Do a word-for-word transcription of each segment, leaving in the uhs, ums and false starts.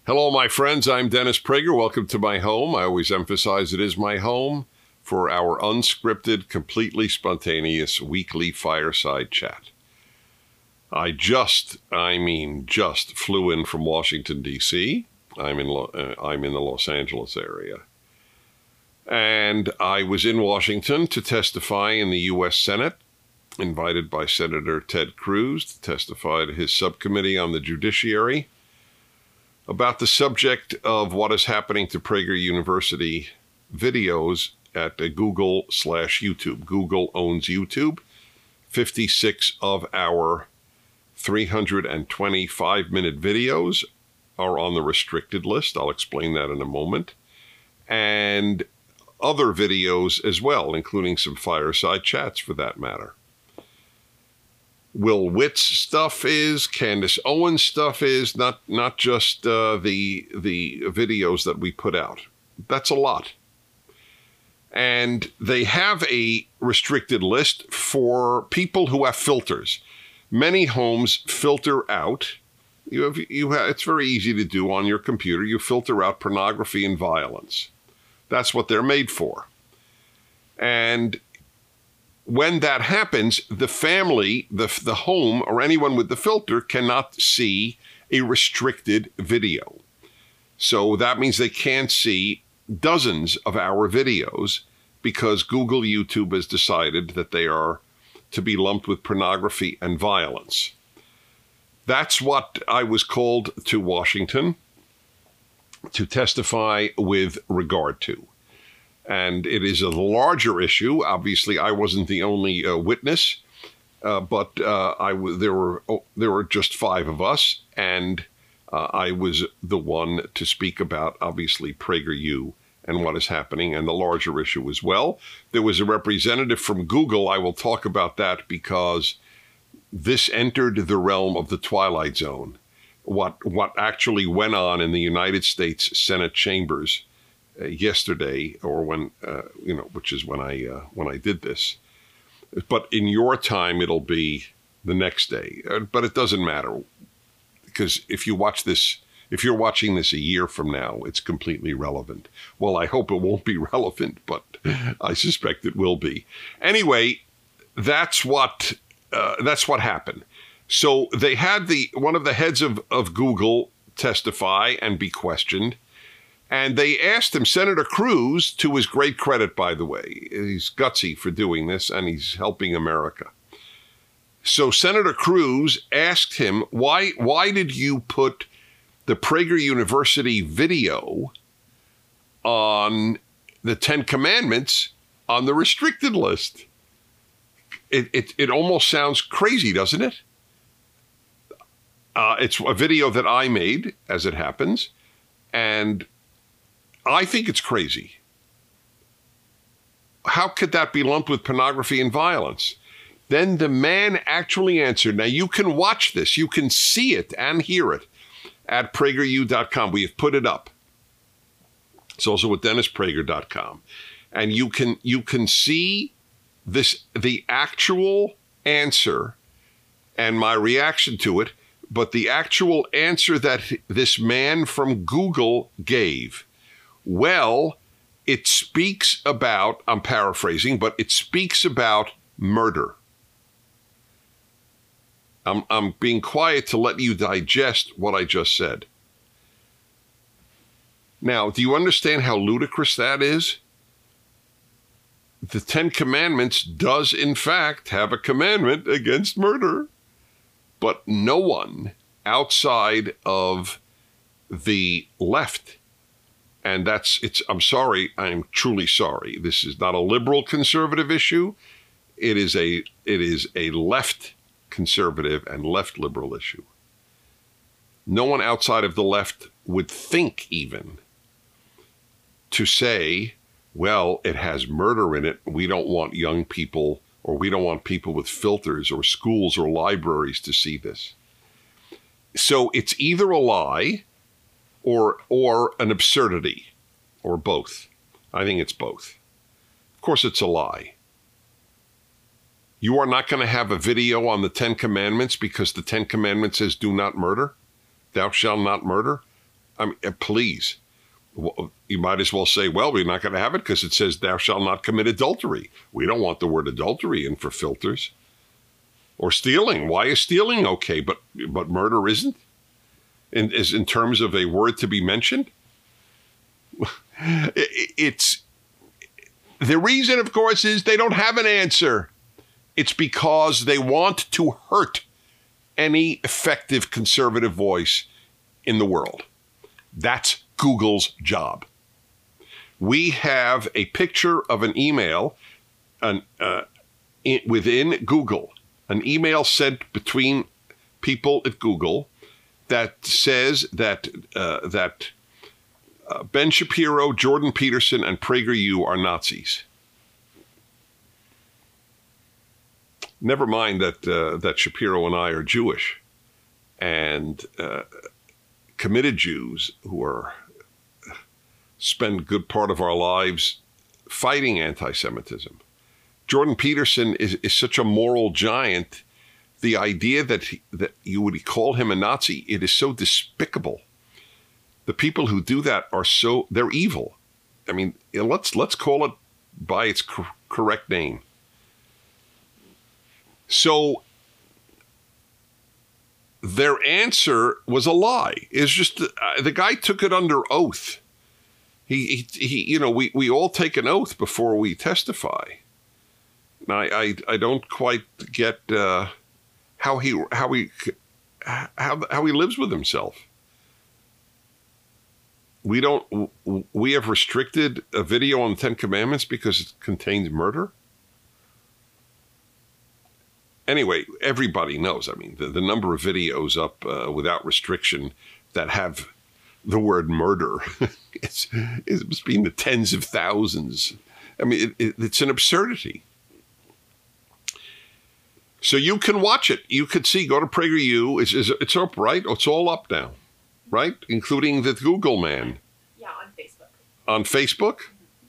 Hello, my friends. I'm Dennis Prager. Welcome to my home. I always emphasize it is my home for our unscripted, completely spontaneous weekly fireside chat. I just, I mean, just flew in from Washington, D C I'm in, uh, I'm in the Los Angeles area. And I was in Washington to testify in the U S Senate, invited by Senator Ted Cruz to testify to his subcommittee on the judiciary about the subject of what is happening to Prager University videos at uh, Google slash YouTube. Google owns YouTube. fifty-six of our three hundred twenty-five minute videos are on the restricted list. I'll explain that in a moment. And other videos as well, including some fireside chats for that matter. Will Witt's stuff is, Candace Owens' stuff is, not not just uh, the the videos that we put out. That's a lot. And they have a restricted list for people who have filters. Many homes filter out. You have you have, it's very easy to do on your computer. You filter out pornography and violence. That's what they're made for. And when that happens, the family, the, the home, or anyone with the filter cannot see a restricted video. So that means they can't see dozens of our videos because Google YouTube has decided that they are to be lumped with pornography and violence. That's what I was called to Washington to testify with regard to. And it is a larger issue. Obviously, I wasn't the only uh, witness, uh, but uh, I w there were oh, there were just five of us, and uh, I was the one to speak about, obviously, PragerU and what is happening, and the larger issue as well. There was a representative from Google. I will talk about that because this entered the realm of the Twilight Zone. What what actually went on in the United States Senate chambers Uh, yesterday, or when uh, you know, which is when I uh, when I did this. But in your time, it'll be the next day. Uh, but it doesn't matter, because if you watch this, if you're watching this a year from now, it's completely relevant. Well, I hope it won't be relevant, but I suspect it will be. Anyway, that's what uh, that's what happened. So they had the one of the heads of of Google testify and be questioned. And they asked him, Senator Cruz, to his great credit, by the way, he's gutsy for doing this, and he's helping America. So Senator Cruz asked him, why, why did you put the Prager University video on the Ten Commandments on the restricted list? It, it, it almost sounds crazy, doesn't it? Uh, it's a video that I made, as it happens, and I think it's crazy. How could that be lumped with pornography and violence? Then the man actually answered. Now, you can watch this. You can see it and hear it at Prager U dot com. We have put it up. It's also at Dennis Prager dot com. And you can, you can see this, the actual answer and my reaction to it, but the actual answer that this man from Google gave. Well, it speaks about, I'm paraphrasing, but it speaks about murder. I'm, I'm being quiet to let you digest what I just said. Now, do you understand how ludicrous that is? The Ten Commandments does, in fact, have a commandment against murder, but no one outside of the left. And that's, it's, I'm sorry, I'm truly sorry. This is not a liberal conservative issue. It is a, it is a left conservative and left liberal issue. No one outside of the left would think even to say, well, it has murder in it. We don't want young people, or we don't want people with filters or schools or libraries to see this. So it's either a lie or or an absurdity, or both. I think it's both. Of course, it's a lie. You are not going to have a video on the Ten Commandments because the Ten Commandments says do not murder. Thou shalt not murder. I mean, please. You might as well say, well, we're not going to have it because it says thou shalt not commit adultery. We don't want the word adultery in for filters. Or stealing. Why is stealing okay, but but murder isn't? In, is in terms of a word to be mentioned? It's the reason, of course, is they don't have an answer. It's because they want to hurt any effective conservative voice in the world. That's Google's job. We have a picture of an email an, uh, in, within Google, an email sent between people at Google that says that uh, that uh, Ben Shapiro, Jordan Peterson, and PragerU are Nazis. Never mind that uh, that Shapiro and I are Jewish and uh, committed Jews who are spend a good part of our lives fighting anti-Semitism. Jordan Peterson is, is such a moral giant. The idea that he, that you would call him a Nazi, it is so despicable. The people who do that are so, they're evil. I mean, let's let's call it by its cor- correct name. So their answer was a lie. It's just uh, the guy took it under oath. He, he, he you know, we, we all take an oath before we testify. And I, I, I don't quite get uh, how he how he how how he lives with himself. We don't. We have restricted a video on the Ten Commandments because it contains murder. Anyway, everybody knows. I mean, the, the number of videos up uh, without restriction that have the word murder, it's, it's been the tens of thousands. I mean, it, it, it's an absurdity. So you can watch it. You could see, go to PragerU. It's, it's, it's up, right? It's all up now, right? Including the Google man. Yeah, on Facebook. On Facebook?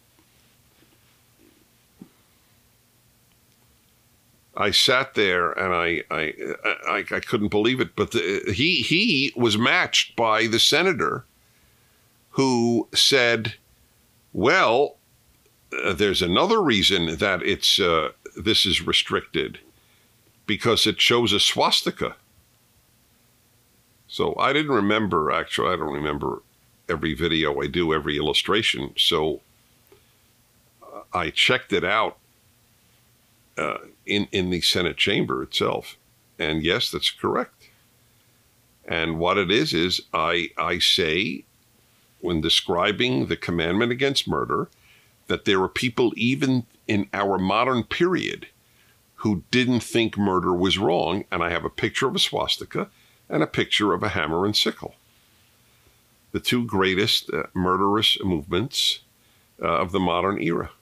I sat there and I I, I, I couldn't believe it. But the, he he was matched by the senator who said, well, uh, there's another reason that it's uh, this is restricted, because it shows a swastika. So I didn't remember, actually, I don't remember every video I do, every illustration. So uh, I checked it out uh, in, in the Senate chamber itself. And yes, that's correct. And what it is, is I, I say, when describing the commandment against murder, that there are people even in our modern period who didn't think murder was wrong. And I have a picture of a swastika and a picture of a hammer and sickle. The two greatest uh, murderous movements uh, of the modern era.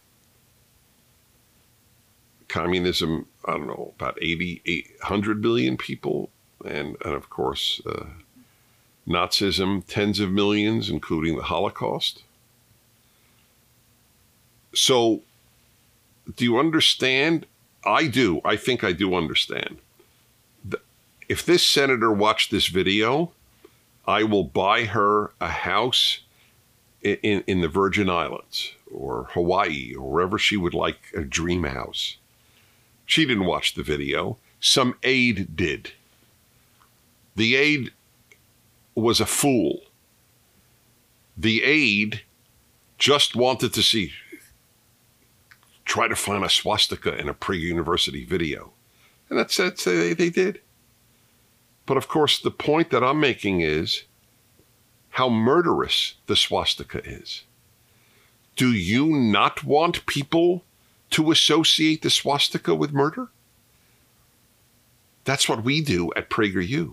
Communism, I don't know, about eighty, eight hundred million people. And, and of course, uh, Nazism, tens of millions, including the Holocaust. So, do you understand? I do. I think I do understand. The, if this senator watched this video, I will buy her a house in, in, in the Virgin Islands or Hawaii or wherever she would like a dream house. She didn't watch the video. Some aide did. The aide was a fool. The aide just wanted to see, try to find a swastika in a Prager University video. And that's, that's they, they did. But of course, the point that I'm making is how murderous the swastika is. Do you not want people to associate the swastika with murder? That's what we do at PragerU.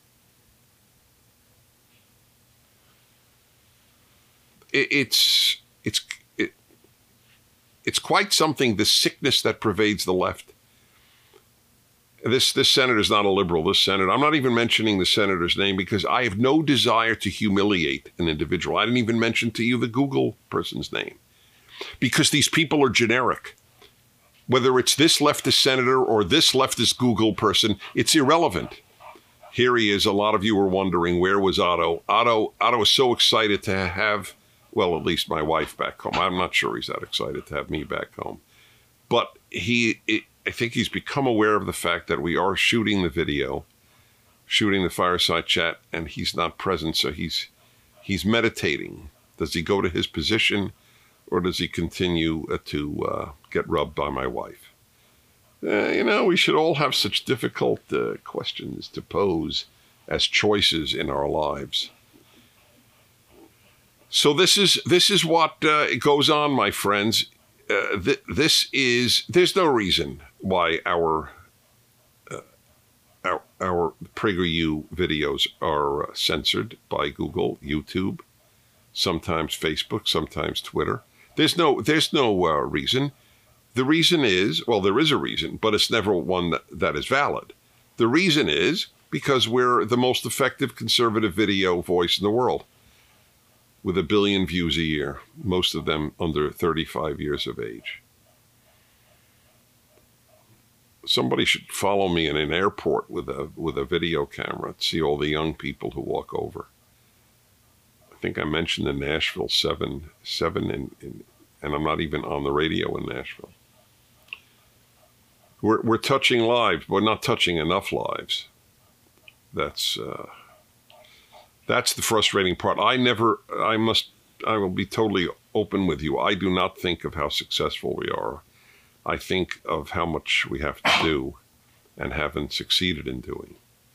It, it's it's it, it's quite something, the sickness that pervades the left. This this senator is not a liberal. This senator, I'm not even mentioning the senator's name because I have no desire to humiliate an individual. I didn't even mention to you the Google person's name because these people are generic. Whether it's this leftist senator or this leftist Google person, it's irrelevant. Here he is. A lot of you were wondering, where was Otto? Otto, Otto was so excited to have, well, at least my wife back home. I'm not sure he's that excited to have me back home. But he, it, I think he's become aware of the fact that we are shooting the video, shooting the fireside chat, and he's not present, so he's he's meditating. Does he go to his position, or does he continue uh, to uh, get rubbed by my wife? Uh, you know, we should all have such difficult uh, questions to pose as choices in our lives. So this is this is what uh, goes on, my friends. Uh, th this is there's no reason why our uh, our, our PragerU videos are uh, censored by Google, YouTube, sometimes Facebook, sometimes Twitter. There's no there's no uh, reason. The reason is, well, there is a reason, but it's never one that, that is valid. The reason is because we're the most effective conservative video voice in the world, with a billion views a year, most of them under thirty-five years of age. Somebody should follow me in an airport with a with a video camera to see all the young people who walk over. I think I mentioned in Nashville seven, seven, in, in, and I'm not even on the radio in Nashville. We're we're touching lives, but we're not touching enough lives. That's. Uh, That's the frustrating part. I never, I must, I will be totally open with you. I do not think of how successful we are. I think of how much we have to do and haven't succeeded in doing.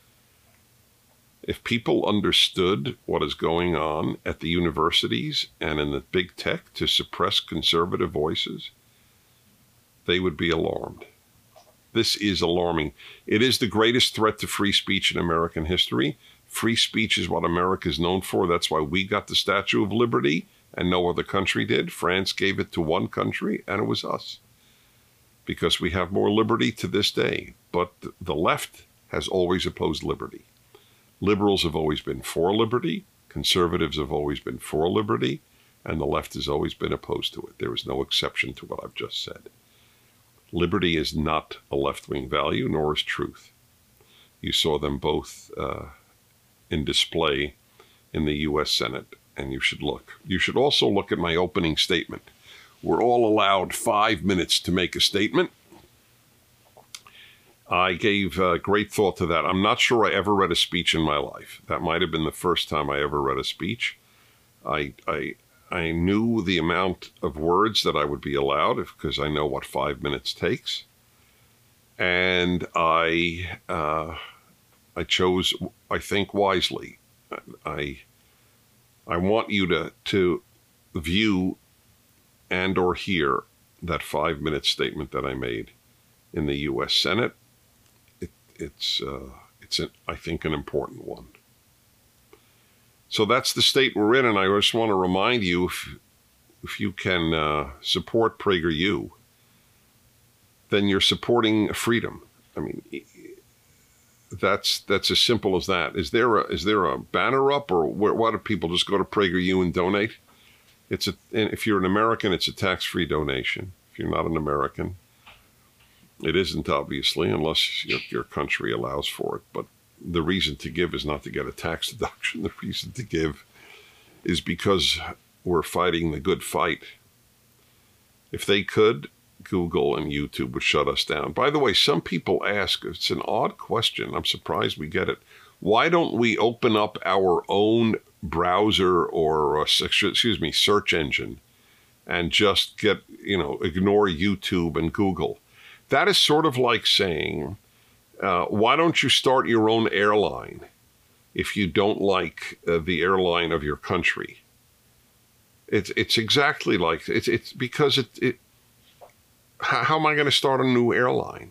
If people understood what is going on at the universities and in the big tech to suppress conservative voices, they would be alarmed. This is alarming. It is the greatest threat to free speech in American history. Free speech is what America is known for. That's why we got the Statue of Liberty and no other country did. France gave it to one country, and it was us, because we have more liberty to this day. But the left has always opposed liberty. Liberals have always been for liberty. Conservatives have always been for liberty. And the left has always been opposed to it. There is no exception to what I've just said. Liberty is not a left-wing value, nor is truth. You saw them both uh, in display in the U S Senate, and you should look. You should also look at my opening statement. We're all allowed five minutes to make a statement. I gave uh, great thought to that. I'm not sure I ever read a speech in my life. That might have been the first time I ever read a speech. I, I, I knew the amount of words that I would be allowed because I know what five minutes takes. And I... Uh, I chose, I think, wisely. I, I want you to, to view and or hear that five-minute statement that I made in the U S Senate. It, it's, uh, it's an, I think, an important one. So that's the state we're in, and I just want to remind you, if, if you can uh, support PragerU, then you're supporting freedom. I mean, That's that's as simple as that. Is there a is there a banner up, or where, why do people just go to PragerU and donate? It's a and if you're an American, it's a tax-free donation. If you're not an American, it isn't, obviously, unless your, your country allows for it. But the reason to give is not to get a tax deduction. The reason to give is because we're fighting the good fight. If they could, Google and YouTube would shut us down. By the way, some people ask, it's an odd question, I'm surprised we get it, why don't we open up our own browser or, uh, excuse me, search engine and just get, you know, ignore YouTube and Google? That is sort of like saying, uh, why don't you start your own airline if you don't like uh, the airline of your country? It's, it's exactly like, it's, it's because it, it how am I going to start a new airline?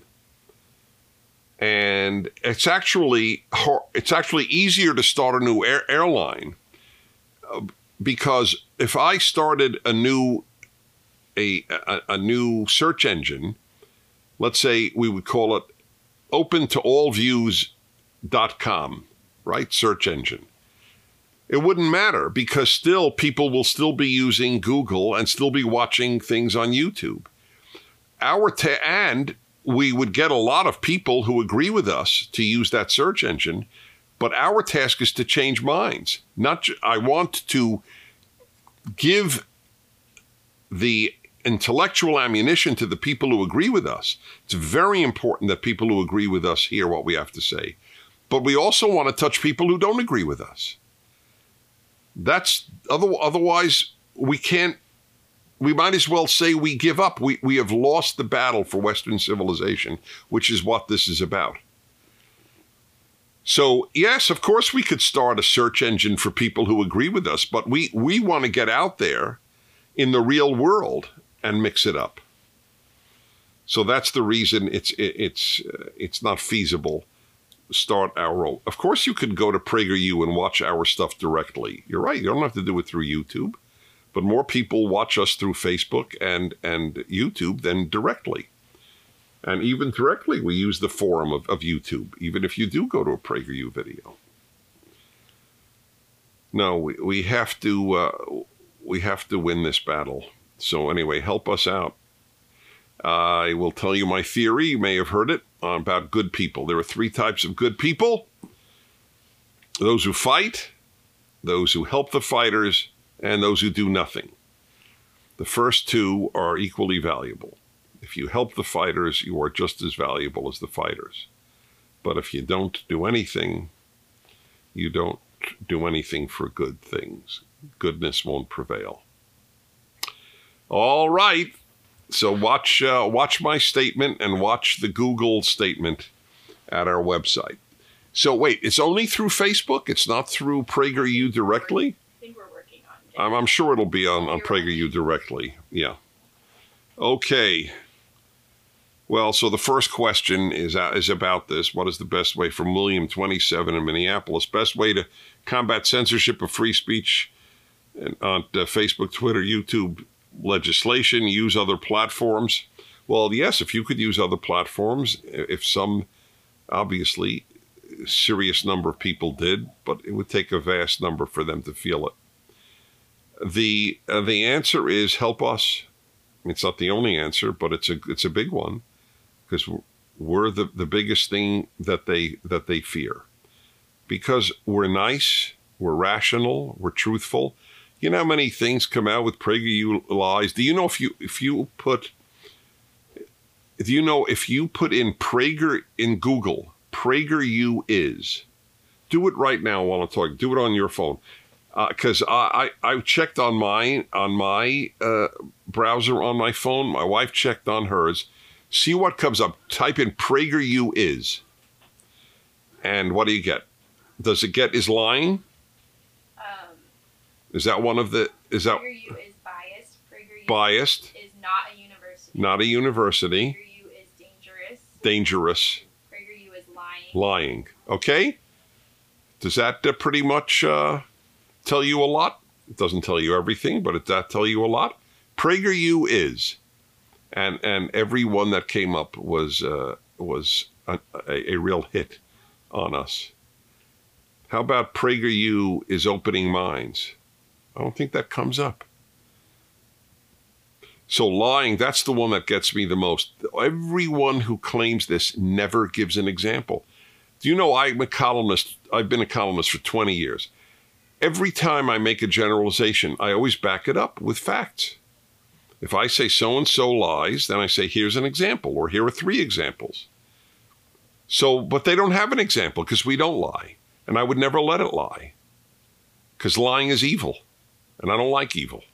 And it's actually it's actually easier to start a new air, airline uh, because if I started a new a, a a new search engine, let's say we would call it open to all views dot com, right? Search engine. It wouldn't matter because still people will still be using Google and still be watching things on YouTube. Our ta and we would get a lot of people who agree with us to use that search engine, But our task is to change minds. Not ju- I want to give the intellectual ammunition to the people who agree with us. It's very important that people who agree with us hear what we have to say. But we also want to touch people who don't agree with us. That's other, otherwise we can't, we might as well say we give up. We, we have lost the battle for Western civilization, which is what this is about. So, yes, of course we could start a search engine for people who agree with us, but we, we want to get out there in the real world and mix it up. So that's the reason it's, it, it's, uh, it's not feasible. Start our own. Of course, you could go to PragerU and watch our stuff directly. You're right. You don't have to do it through YouTube, but more people watch us through Facebook and, and YouTube than directly. And even directly, we use the forum of, of YouTube, even if you do go to a PragerU video. No, we, we have to uh, we have to win this battle. So anyway, help us out. Uh, I will tell you my theory. You may have heard it uh, about good people. There are three types of good people: those who fight, those who help the fighters, and those who do nothing. The first two are equally valuable. If you help the fighters, you are just as valuable as the fighters. But if you don't do anything, you don't do anything for good things. Goodness won't prevail. All right. So watch, uh, watch my statement and watch the Google statement at our website. So wait, it's only through Facebook? It's not through PragerU directly? I think we're working on it. I'm, I'm sure it'll be on, on PragerU directly. Yeah. Okay. Well, so the first question is, uh, is about this. What is the best way, from William, twenty-seven, in Minneapolis, best way to combat censorship of free speech on uh, Facebook, Twitter, YouTube, legislation, use other platforms? Well, yes, if you could use other platforms, if some, obviously, serious number of people did, but it would take a vast number for them to feel it. The, uh, the answer is help us. It's not the only answer, but it's a, it's a big one. Because we're the, the biggest thing that they that they fear. Because we're nice, we're rational, we're truthful. You know how many things come out with PragerU lies? Do you know if you if you put do you know if you put in Prager in Google, PragerU is, do it right now while I'm talking. Do it on your phone. Because uh, I, I I checked on mine on my uh, browser on my phone. My wife checked on hers. See what comes up. Type in PragerU is. And what do you get? Does it get is lying? Um, is that one of the, is that? PragerU is biased. PragerU biased. is not a university. Not a university. PragerU is dangerous. Dangerous. PragerU is lying. Lying. Okay. Does that uh, pretty much uh, tell you a lot? It doesn't tell you everything, but it does tell you a lot. PragerU is. And and every one that came up was uh, was a, a, a real hit on us. How about PragerU is opening minds? I don't think that comes up. So lying, that's the one that gets me the most. Everyone who claims this never gives an example. Do you know I'm a columnist? I've been a columnist for twenty years. Every time I make a generalization, I always back it up with facts. If I say so-and-so lies, then I say, here's an example, or here are three examples. So, but they don't have an example because we don't lie. And I would never let it lie. Because lying is evil. And I don't like evil.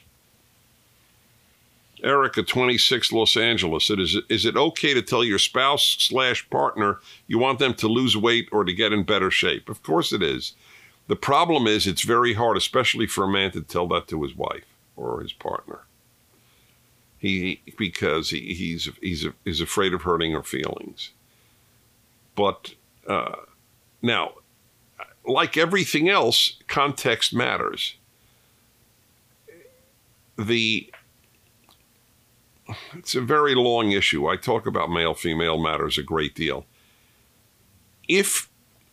Erica, twenty-six, Los Angeles. It is, is it okay to tell your spouse slash partner you want them to lose weight or to get in better shape? Of course it is. The problem is it's very hard, especially for a man, to tell that to his wife or his partner. He, because he, he's, he's, he's afraid of hurting her feelings. But uh, now, like everything else, context matters. The, it's a very long issue. I talk about male-female matters a great deal. If,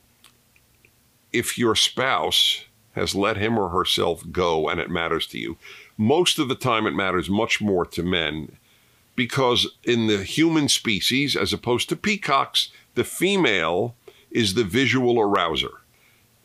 if your spouse has let him or herself go and it matters to you, most of the time it matters much more to men, because in the human species, as opposed to peacocks, the female is the visual arouser.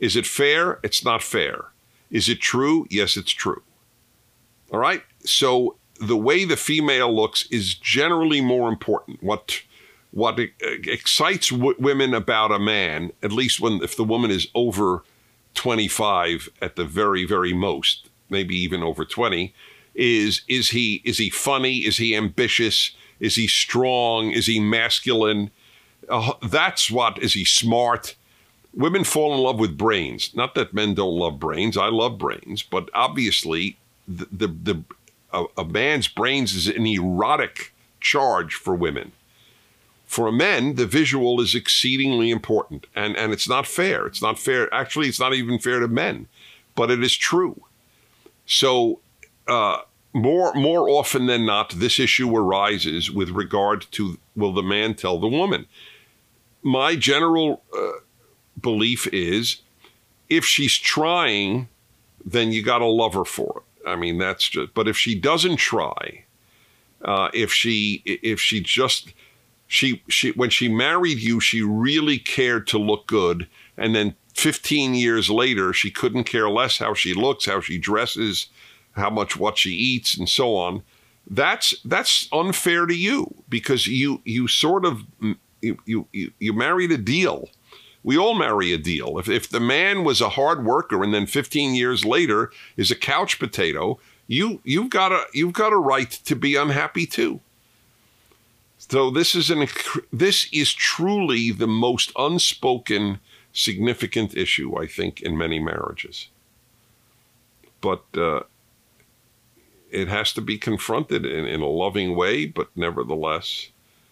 Is it fair? It's not fair. Is it true? Yes, it's true. All right? So the way the female looks is generally more important. What what excites w- women about a man, at least when if the woman is over twenty-five at the very, very most, maybe even over twenty, is is he is he funny? Is he ambitious? Is he strong? Is he masculine? Uh, that's what, is he smart? Women fall in love with brains. Not that men don't love brains. I love brains, but obviously the the, the a, a man's brains is an erotic charge for women. For men, the visual is exceedingly important, and, and it's not fair. It's not fair. Actually, it's not even fair to men, but it is true. So uh, more, more often than not, this issue arises with regard to, will the man tell the woman? My general uh, belief is, if she's trying, then you got to love her for it. I mean, that's just, but if she doesn't try, uh, if she, if she just, She, she, when she married you, she really cared to look good. And then fifteen years later, she couldn't care less how she looks, how she dresses, how much, what she eats, and so on. That's, that's unfair to you, because you, you sort of, you, you, you married a deal. We all marry a deal. If, if the man was a hard worker and then fifteen years later is a couch potato, you, you've got a, you've got a right to be unhappy too. So this is an this is truly the most unspoken, significant issue, I think, in many marriages. But uh, it has to be confronted in, in a loving way, but nevertheless,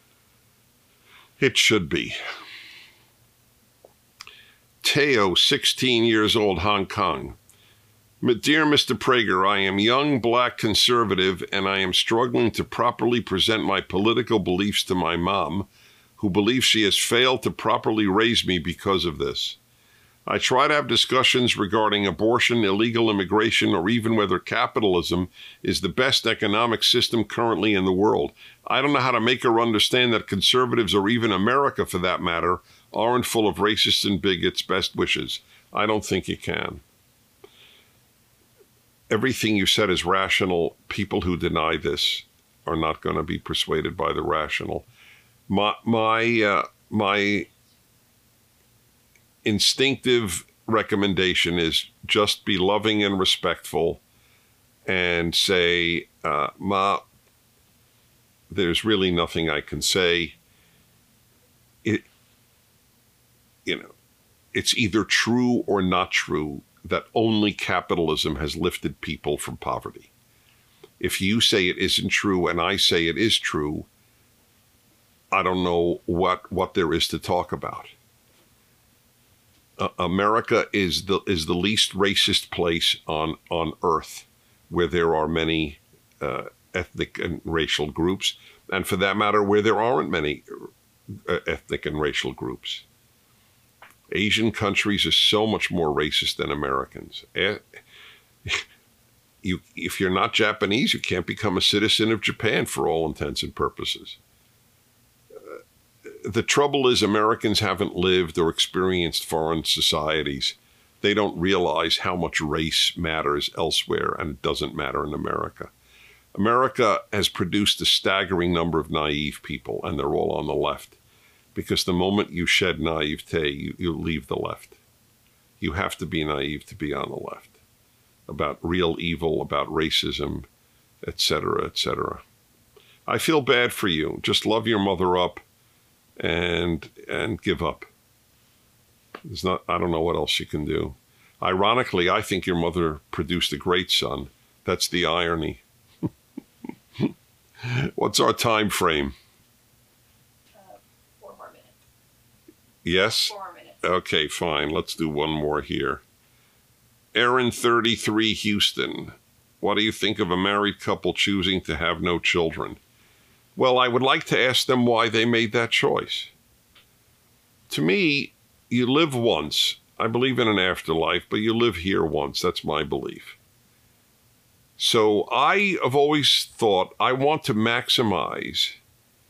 it should be. Teo, sixteen years old, Hong Kong. Dear Mister Prager, I am young, black, conservative, and I am struggling to properly present my political beliefs to my mom, who believes she has failed to properly raise me because of this. I try to have discussions regarding abortion, illegal immigration, or even whether capitalism is the best economic system currently in the world. I don't know how to make her understand that conservatives, or even America for that matter, aren't full of racists and bigots. Best wishes. I don't think you can. Everything you said is rational. People who deny this are not going to be persuaded by the rational. My my uh, my instinctive recommendation is just be loving and respectful, and say, uh, "Ma, there's really nothing I can say." It, you know, it's either true or not true that only capitalism has lifted people from poverty. If you say it isn't true and I say it is true, I don't know what what there is to talk about. Uh, America is the is the least racist place on on earth, where there are many uh, ethnic and racial groups, and for that matter, where there aren't many uh, ethnic and racial groups. Asian countries are so much more racist than Americans. You, if you're not Japanese, you can't become a citizen of Japan for all intents and purposes. Uh, the trouble is, Americans haven't lived or experienced foreign societies. They don't realize how much race matters elsewhere, and it doesn't matter in America. America has produced a staggering number of naive people, and they're all on the left. Because the moment you shed naivete, you, you leave the left. You have to be naive to be on the left. About real evil, about racism, et cetera, et cetera. I feel bad for you. Just love your mother up and and give up. There's not, I don't know what else you can do. Ironically, I think your mother produced a great son. That's the irony. What's our time frame? Yes? Four minutes. Okay, fine. Let's do one more here. Aaron, thirty-three, Houston. What do you think of a married couple choosing to have no children? Well, I would like to ask them why they made that choice. To me, you live once. I believe in an afterlife, but you live here once. That's my belief. So I have always thought I want to maximize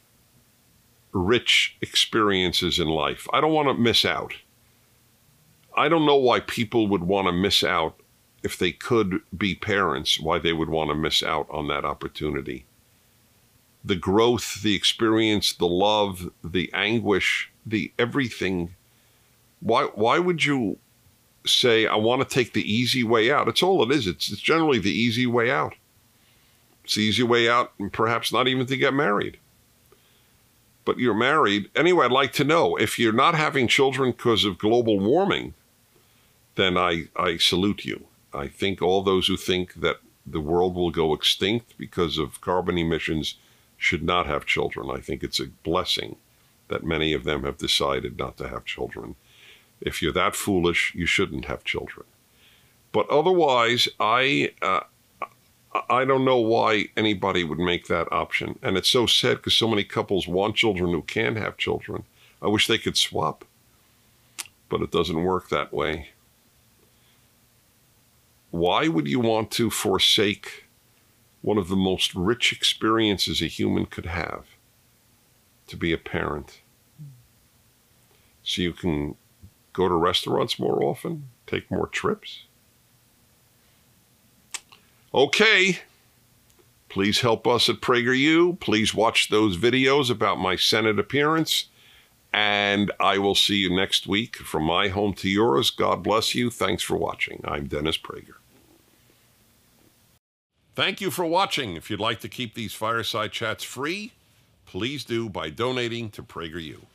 rich experiences in life. I don't want to miss out. I don't know why people would want to miss out if they could be parents, why they would want to miss out on that opportunity. The growth, the experience, the love, the anguish, the everything. Why, why would you say, I want to take the easy way out? It's all it is. It's, it's generally the easy way out. It's the easy way out, and perhaps not even to get married. But you're married. Anyway, I'd like to know, if you're not having children because of global warming, then I, I salute you. I think all those who think that the world will go extinct because of carbon emissions should not have children. I think it's a blessing that many of them have decided not to have children. If you're that foolish, you shouldn't have children. But otherwise, I uh, I don't know why anybody would make that option. And it's so sad because so many couples want children who can have children. I wish they could swap, but it doesn't work that way. Why would you want to forsake one of the most rich experiences a human could have, to be a parent? So you can go to restaurants more often, take more trips? Okay, please help us at PragerU. Please watch those videos about my Senate appearance, and I will see you next week from my home to yours. God bless you. Thanks for watching. I'm Dennis Prager. Thank you for watching. If you'd like to keep these fireside chats free, please do by donating to PragerU.